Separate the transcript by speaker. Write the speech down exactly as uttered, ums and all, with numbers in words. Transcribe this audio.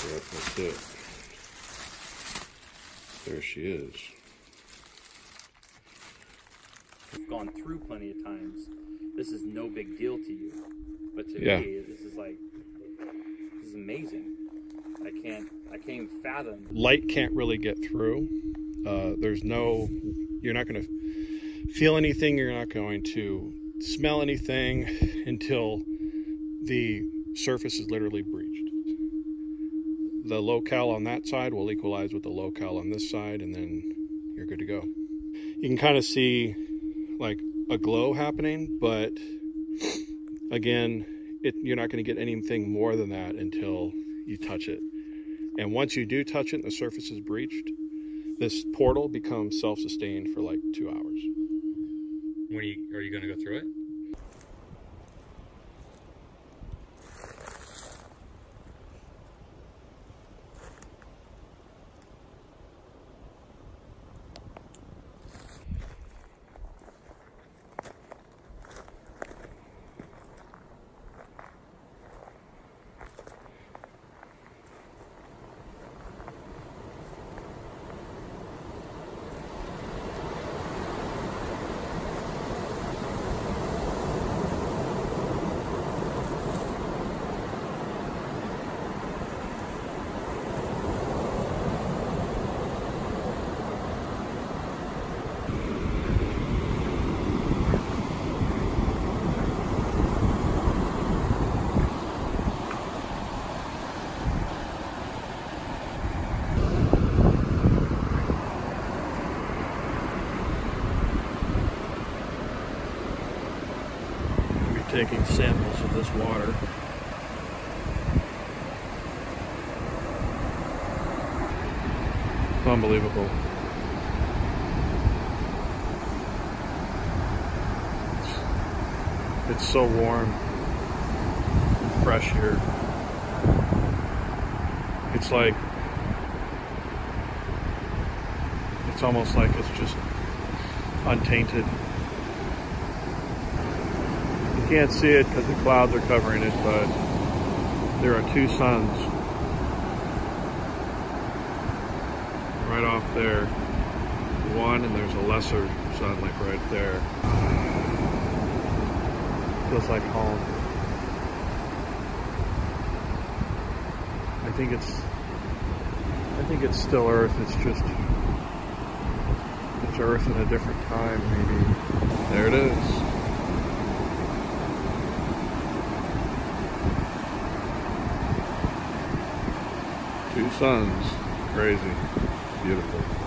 Speaker 1: Yep, that's it. There she is.
Speaker 2: I've gone through plenty of times. This is no big deal to you, but to
Speaker 1: Yeah.
Speaker 2: me, this is like, this is amazing. I can't, I can't even fathom.
Speaker 1: Light can't really get through. Uh, there's no, you're not going to feel anything. You're not going to smell anything until the surface is literally breached. The locale on that side will equalize with the locale on this side, and then you're good to go. You can kind of see like a glow happening, but again, it, you're not going to get anything more than that until you touch it. And once you do touch it and the surface is breached, this portal becomes self-sustained for like two hours.
Speaker 3: When are you, are you going to go through it?
Speaker 1: Taking samples of this water. It's unbelievable. It's, it's so warm and fresh here. It's like, it's almost like it's just untainted. You can't see it because the clouds are covering it, but there are two suns right off there. One, and there's a lesser sun like right there. Feels like home. I think it's I think it's still Earth. It's just it's Earth in a different time, maybe. There it is. Two suns. Crazy. Beautiful.